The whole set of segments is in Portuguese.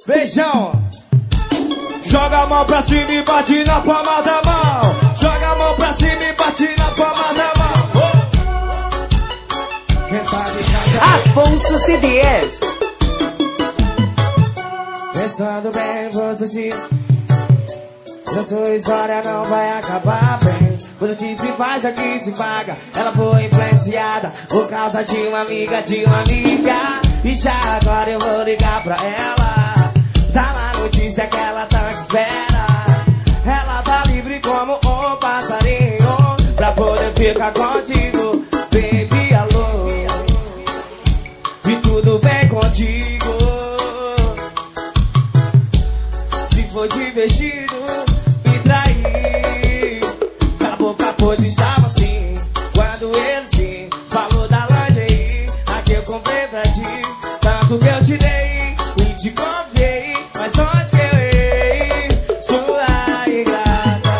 Beijão. Joga a mão pra cima e bate na palma da mão. Joga a mão pra cima e bate na palma da mão. Quem sabe cantar? Afonso CDs. Pensando bem, você se... A sua história não vai acabar bem. Tudo que se faz aqui se paga. Ela foi influenciada por causa de uma amiga. E já agora eu vou ligar pra ela. Dá lá a notícia que ela tanto espera. Ela tá livre como um passarinho pra poder ficar contigo. Baby, alô. E tudo bem contigo. Se for divertido me trair. Cala a boca, pois estava assim. Quando ele sim falou da lingerie. Aqui eu comprei pra ti. Tanto que eu te dei e te confiei. Mas onde que eu errei? Sua ingrata.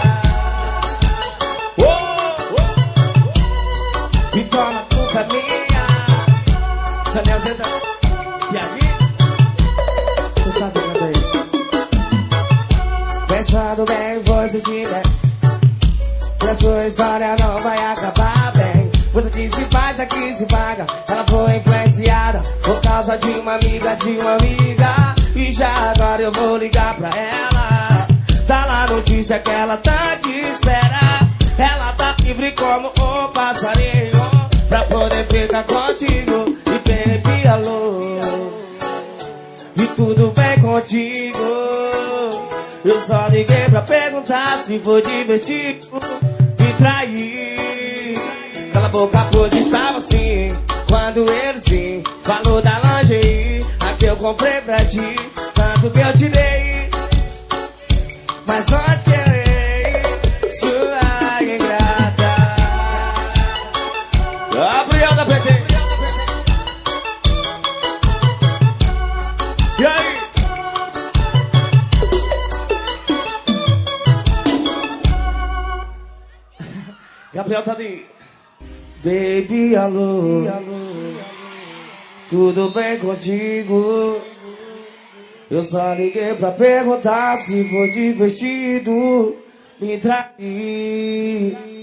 E toma a culpa minha. Daniel Zeta e ali. Você sabe cantar aí. Pensando bem, você se der. A sua história não vai acabar bem. Tudo que se faz aqui se paga. Ela foi influenciada por causa de uma amiga. E já agora eu vou ligar pra ela. Dá lá a notícia que ela tá te espera. Ela tá livre como um passarinho pra poder ficar contigo. E baby, alô. E tudo bem contigo. Eu só liguei pra perguntar se for divertido me trair. Cala a boca, pois estava assim. Quando ele sim falou da lingerie. Aqui eu comprei pra ti. Tanto que eu te dei. Mas onde que eu errei? Sua ingrata. Gabriel da PT. E aí? Gabriel tá ali. Baby, alô. Tudo bem contigo? Eu só liguei pra perguntar se for divertido me trair.